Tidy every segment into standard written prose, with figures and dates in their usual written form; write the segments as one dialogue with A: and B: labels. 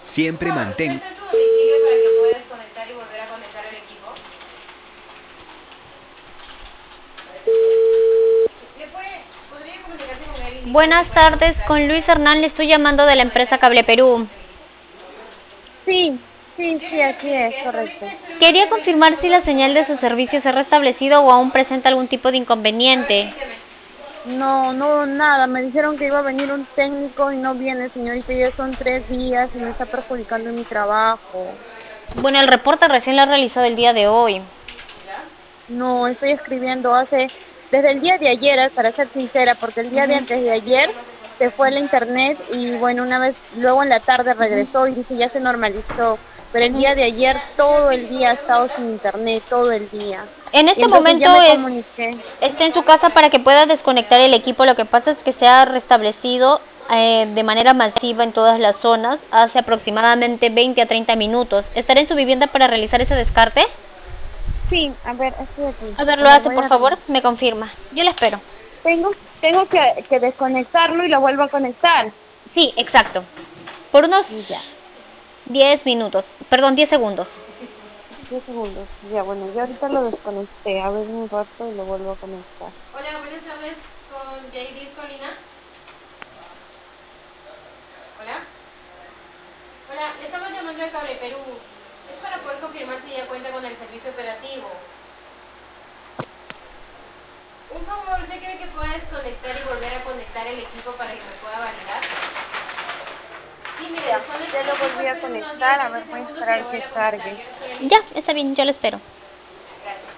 A: Siempre mantén.
B: ¿Encuentra tu domicilio para que pueda desconectar y volver a conectar el equipo? ¿Podría comunicarse con él?
C: Buenas tardes, con Luis Hernán le estoy llamando de la empresa Cable Perú.
D: Sí, sí, sí, así es, correcto.
C: Quería confirmar si la señal de su servicio se ha restablecido o aún presenta algún tipo de inconveniente.
D: No, no, nada. Me dijeron que iba a venir un técnico y no viene, señorita. Ya son 3 días y me está perjudicando en mi trabajo.
C: Bueno, el reporte recién lo ha realizado el día de hoy.
D: No, estoy escribiendo desde el día de ayer, para ser sincera, porque el día de antes de ayer se fue la internet y bueno, una vez, luego en la tarde regresó y dice ya se normalizó. Pero el día de ayer todo el día ha estado sin internet, todo el día.
C: En
D: Y
C: este
D: entonces ya
C: momento
D: me comuniqué.
C: está en su casa para que pueda desconectar el equipo. Lo que pasa es que se ha restablecido de manera masiva en todas las zonas hace aproximadamente 20 a 30 minutos. ¿Estará en su vivienda para realizar ese descarte?
D: Sí, a ver, estoy aquí.
C: A ver,
D: A
C: lo
D: ver,
C: hace,
D: voy
C: por
D: a...
C: favor, me confirma. Yo le espero.
D: Tengo que desconectarlo y lo vuelvo a conectar.
C: Sí, exacto. Por
D: Ya,
C: unos 10 minutos, perdón, 10 segundos.
D: 10 segundos. Ya, bueno, yo ahorita lo desconecté. A ver un rato y lo vuelvo a conectar.
B: Hola, buenas tardes con Jadis Colina. Hola. Hola, le estamos llamando de Cable Perú. Es para poder confirmar si ya cuenta con el servicio operativo. Un favor, ¿usted cree que pueda desconectar y volver a conectar el equipo para que me pueda validar? Sí, mire,
D: Ya,
B: desconecte
D: ya
B: el
D: lo
B: equipo,
D: volví a
B: espere unos 10,
D: conectar. A
B: 15
D: ver, voy a
B: segundos y lo
D: esperar
B: vuelve
D: que
B: a conectar.
D: cargue.
B: Yo no estoy en
C: Ya,
B: línea.
C: está bien, yo le espero.
B: Gracias.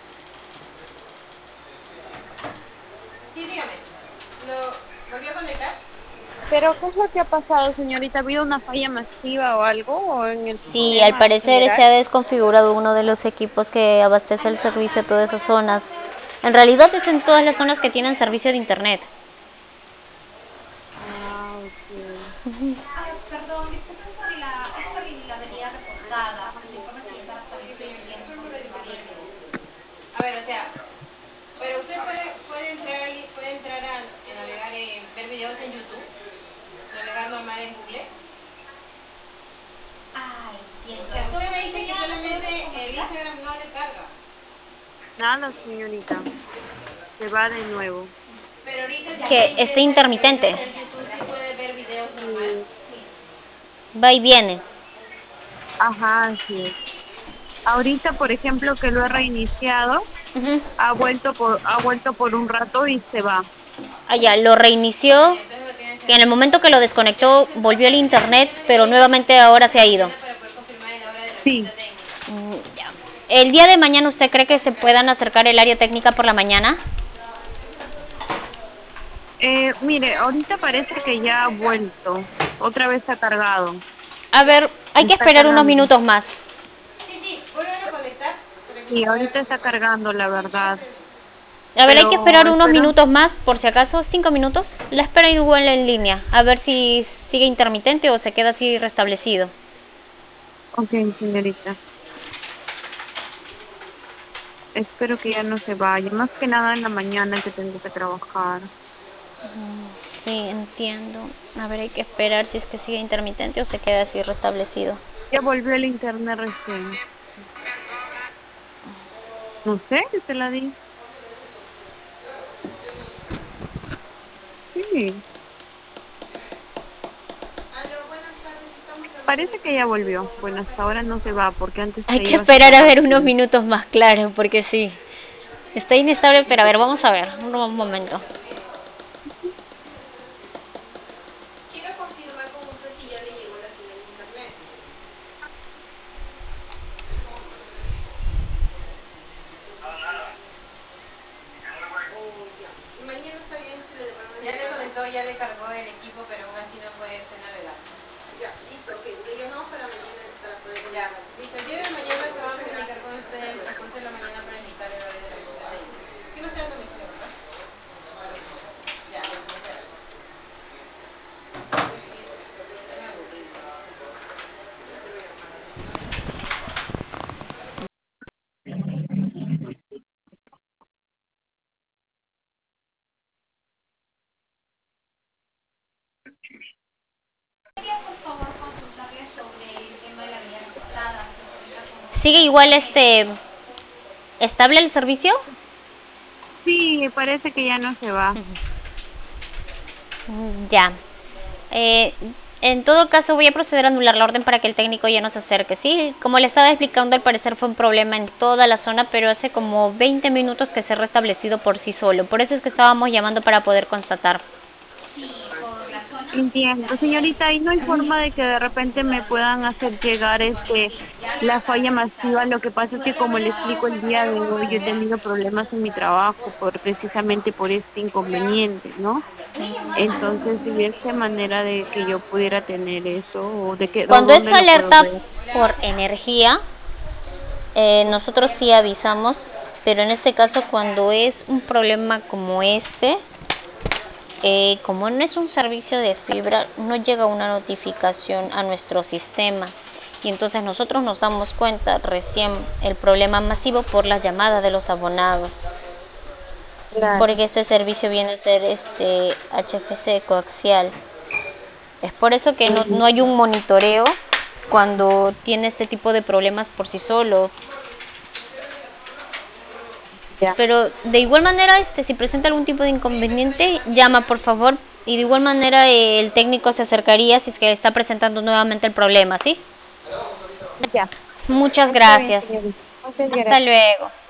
B: Sí, dígame. ¿Lo volvió a conectar?
D: Pero, ¿qué es lo que ha pasado, señorita? ¿Ha habido una falla masiva o algo? ¿O en el
C: Sí, al
D: sistema en
C: parecer se
D: general?
C: ha desconfigurado uno de los equipos que abastece el servicio a todas esas zonas. En realidad es en todas las zonas que tienen servicio de internet.
D: Ah, ok.
E: Perdón, disculpen es por la avería reportada. Se informa que ya está restablecido y queríamos confirmar eso.
B: A ver, o sea, pero usted puede entrar a navegar, ver videos en YouTube, navegar normal en Google.
E: Ah,
B: O
E: entiendo.
B: sea, usted me
E: Entonces,
B: dice que
E: ¿sería lo
B: solamente
E: podemos
B: el
E: configurar?
B: Instagram no le carga.
D: Nada, señorita. Se va de nuevo.
B: Pero ahorita si usted
C: Que esté
B: ingresa y revisa
C: intermitente.
B: el YouTube, sí puede ver videos normal.
D: Sí.
C: Va y viene.
D: Ajá, así es. Ahorita, por ejemplo, que lo he reiniciado,
C: Ujú.
D: ha vuelto por un rato y se va.
C: Allá, lo reinició.
B: Entonces lo tiene
C: Y en el
B: encendido.
C: momento que lo
B: Ya me
C: desconectó,
B: sentó
C: volvió
B: aquí
C: al
B: en la
C: internet,
B: mañana,
C: pero
B: me dijo que
C: nuevamente
B: podía
C: ahora
B: llamar
C: se
B: en
C: ha
B: la
C: ido.
B: mañana para poder confirmar en la hora de la
D: Sí.
B: visita técnica.
C: Ya. ¿El día de mañana usted cree que se puedan acercar el área técnica por la mañana?
D: Mire, ahorita parece que ya ha vuelto. Otra vez está cargado.
C: A ver, hay que
D: Está
C: esperar unos
D: cargando.
C: minutos más.
B: Sí, sí, vuelven a conectar para que me
D: Sí,
B: pueda
D: ahorita está
B: confirmar.
D: cargando, la
B: Sí, sí,
D: verdad.
B: está bien.
C: A ver, hay que
D: Pero
C: esperar unos
D: espero.
C: minutos más, por si acaso, 5 minutos. La espera igual en línea, a ver si sigue intermitente o se queda así restablecido.
D: Ok, señorita. Espero que ya no se vaya. Más que nada en la mañana que tengo que trabajar.
C: Sí, entiendo. A ver, hay que esperar si es que sigue intermitente o se queda así restablecido.
D: Ya volvió el internet recién. No sé, yo te la di. Sí, parece que ya volvió. Bueno, hasta ahora no se va porque antes
C: Hay
D: se
C: que
D: iba
C: esperar
D: súper
C: a ver unos
D: rápido.
C: minutos más, claro, porque sí. Está inestable, pero a ver, vamos a ver. Un momento.
B: Quiero confirmar con usted si ya le llegó la señal de internet. Mañana está bien si le devuelven. Ya le conectó, ya le cargó el equipo, pero aún así no puede usted navegar. Ya, listo, ok. Le llamamos para mañana para poder. Ya, listo. El día de mañana se va a comunicar con usted en el transcurso de la mañana para indicar el horario de la visita técnica. Sí, no está en domicilio, ¿verdad? Ya, muchas gracias.
C: ¿Sigue igual estable el servicio?
D: Sí, parece que ya no se va.
C: Ya. Eh, en todo caso voy a proceder a anular la orden para que el técnico ya no se acerque, ¿sí? Como le estaba explicando, al parecer fue un problema en toda la zona, pero hace como 20 minutos que se ha restablecido por sí solo. Por eso es que estábamos llamando para poder constatar.
E: Sí, por la zona.
D: Entiendo, señorita, ¿y no hay forma de que de repente me puedan hacer llegar la falla masiva? Lo que pasa es que, como le explico, el día de hoy yo he tenido problemas en mi trabajo precisamente por este inconveniente, ¿no? Entonces, si hubiese manera de que yo pudiera tener eso, o
C: Cuando es
D: dónde lo puedo
C: alerta
D: ver.
C: por energía, nosotros sí avisamos, pero en este caso cuando es un problema como como no es un servicio de fibra, no llega una notificación a nuestro sistema. Y entonces nosotros nos damos cuenta recién el problema masivo por las llamadas de los abonados.
D: Claro.
C: Porque este servicio viene a ser HFC coaxial. Es por eso que no hay un monitoreo cuando tiene este tipo de problemas por sí solo.
D: Ya.
C: Pero de igual manera, si presenta algún tipo de inconveniente, llama por favor. Y de igual manera el técnico se acercaría si es que está presentando nuevamente el problema, ¿sí?
D: Ya.
C: Muchas
D: Está bien,
C: gracias.
D: señorita. Muchas
C: Hasta
D: gracias.
C: luego.